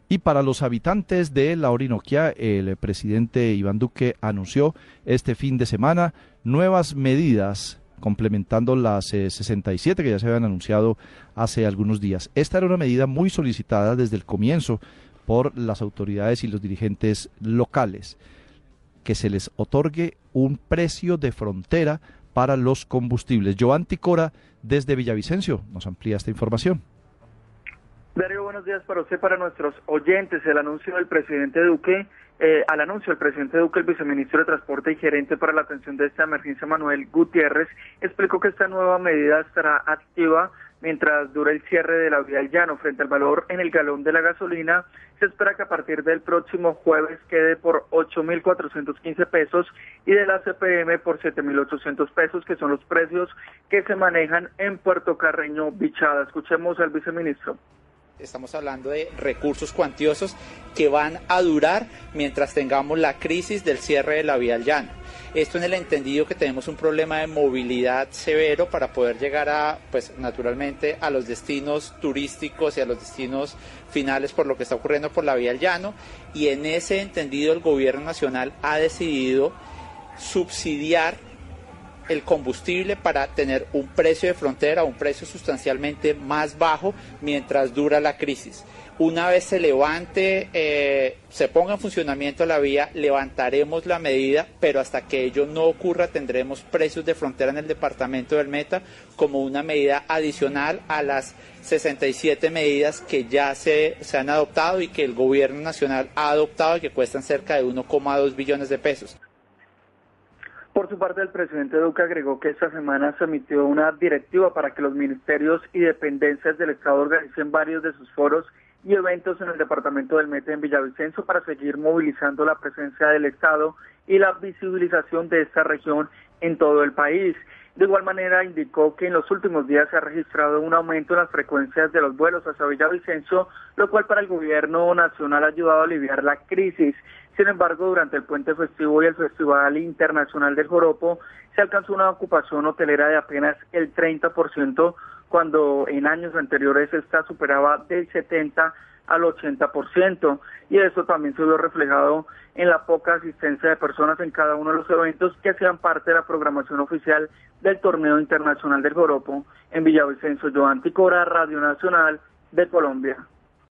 Y para los habitantes de la Orinoquia, el presidente Iván Duque anunció este fin de semana nuevas medidas complementando las 67 que ya se habían anunciado hace algunos días. Esta era una medida muy solicitada desde el comienzo por las autoridades y los dirigentes locales, que se les otorgue un precio de frontera para los combustibles. Joan Ticora, desde Villavicencio, nos amplía esta información. Darío, buenos días para usted, para nuestros oyentes. Al anuncio del presidente Duque, el viceministro de Transporte y gerente para la atención de esta emergencia, Manuel Gutiérrez, explicó que esta nueva medida estará activa mientras dure el cierre de la vía del Llano. Frente al valor en el galón de la gasolina, se espera que a partir del próximo jueves quede por 8.415 pesos y de la CPM por 7.800 pesos, que son los precios que se manejan en Puerto Carreño, Bichada. Escuchemos al viceministro. Estamos hablando de recursos cuantiosos que van a durar mientras tengamos la crisis del cierre de la vía al Llano. Esto en el entendido que tenemos un problema de movilidad severo para poder llegar naturalmente a los destinos turísticos y a los destinos finales por lo que está ocurriendo por la vía al Llano, y en ese entendido el gobierno nacional ha decidido subsidiar el combustible para tener un precio de frontera, un precio sustancialmente más bajo mientras dura la crisis. Una vez se levante, se ponga en funcionamiento la vía, levantaremos la medida, pero hasta que ello no ocurra tendremos precios de frontera en el departamento del Meta como una medida adicional a las 67 medidas que ya se han adoptado y que el gobierno nacional ha adoptado y que cuestan cerca de 1,2 billones de pesos. Por su parte, el presidente Duque agregó que esta semana se emitió una directiva para que los ministerios y dependencias del Estado organicen varios de sus foros y eventos en el departamento del Meta en Villavicencio para seguir movilizando la presencia del Estado y la visibilización de esta región en todo el país. De igual manera, indicó que en los últimos días se ha registrado un aumento en las frecuencias de los vuelos hacia Villavicencio, lo cual para el gobierno nacional ha ayudado a aliviar la crisis. Sin embargo, durante el puente festivo y el Festival Internacional del Joropo, se alcanzó una ocupación hotelera de apenas el 30%, cuando en años anteriores esta superaba del 70 al 80%, y eso también se vio reflejado en la poca asistencia de personas en cada uno de los eventos que hacían parte de la programación oficial del Torneo Internacional del Joropo en Villavicencio. Joan Ticora, Radio Nacional de Colombia.